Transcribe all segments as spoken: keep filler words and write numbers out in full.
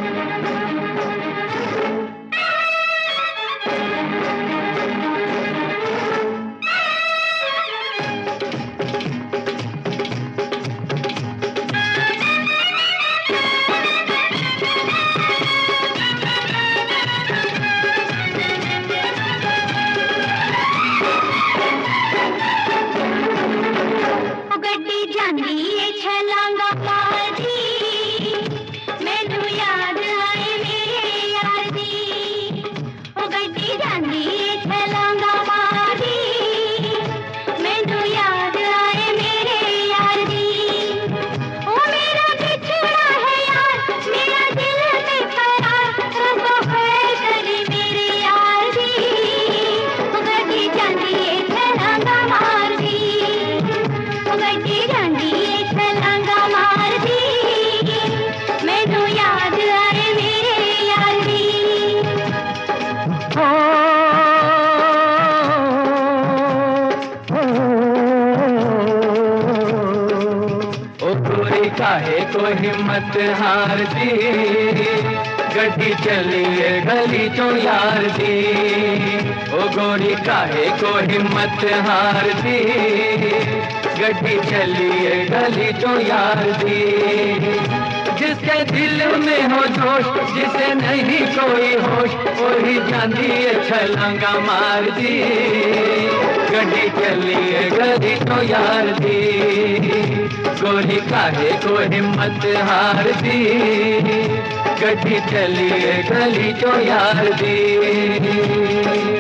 काहे को हिम्मत हार दी, गड्डी चली है गली चो यार दी। ओ गोरी काहे को हिम्मत हार दी, गड्डी चली है गली चो यार दी। जिसके दिल में हो जोश, जिसे नहीं कोई होश, वही जानी है छलांगा मार दी। गड्डी चली है गली चो यार दी, गोरी काहे को हिम्मत हार दी, गड्डी चली है गली चो यार दी।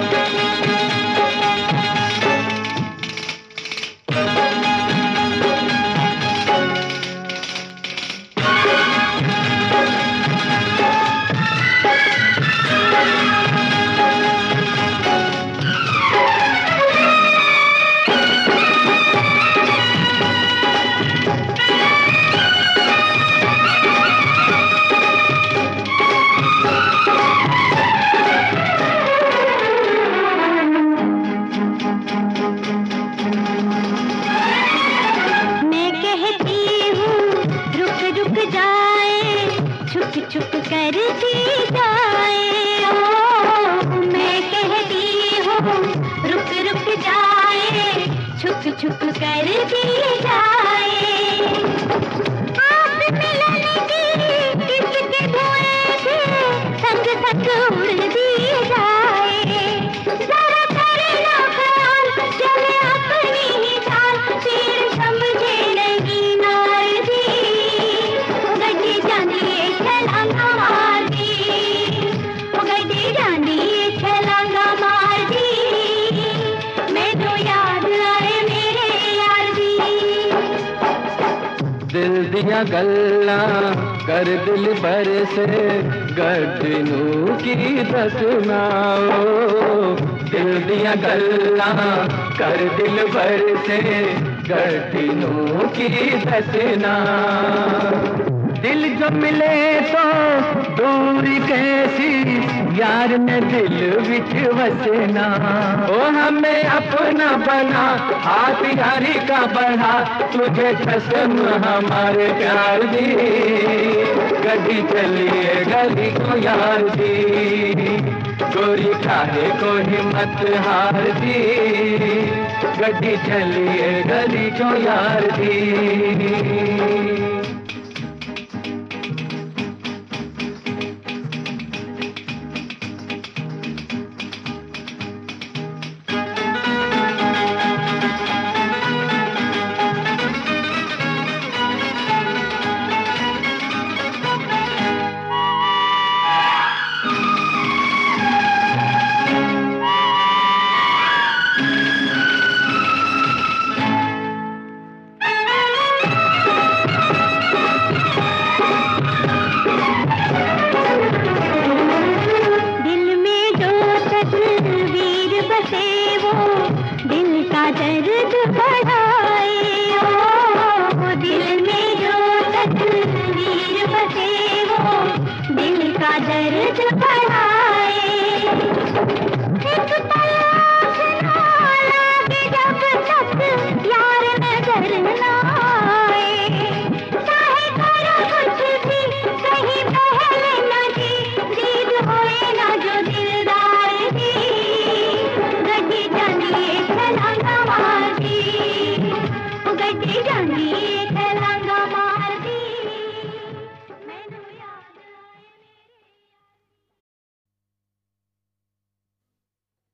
चुप कर दी जाए, ओ मैं कहती हूँ रुक रुक जाए, छुप छुप कर दी जाए। आप मिलन की किसके धुएं थे, संग संग उड़ दी जाए। जरा करना ख्याल, चले अपनी ही चाल, फिर समझे नहीं नार दी। गड्डी जानी छलांगा मार दी, ओ गड्डी जानी छलांगा मार दी। मैं तो याद आए मेरे यार दी। दिल दिया गल्ला कर दिल भर से, गड्डनू की दसना। दिल दिया गल्ला कर दिल भर से, गड्डनू की दसना। दिल जो मिले तो दूरी कैसी, यार ने दिल विच वसना। ओ हमें अपना बना, हाथ यारी का बढ़ा, तुझे कसम हमारे प्यार दी। गड्डी चली है गली को यार दी, गोरी काहे को हिम्मत हार दी। गड्डी चली है गली को यार दी। दर्द बढ़ाए, ओ दिल में जो तस्वीर बसे, वो दिल का दर्द बढ़ाए। एक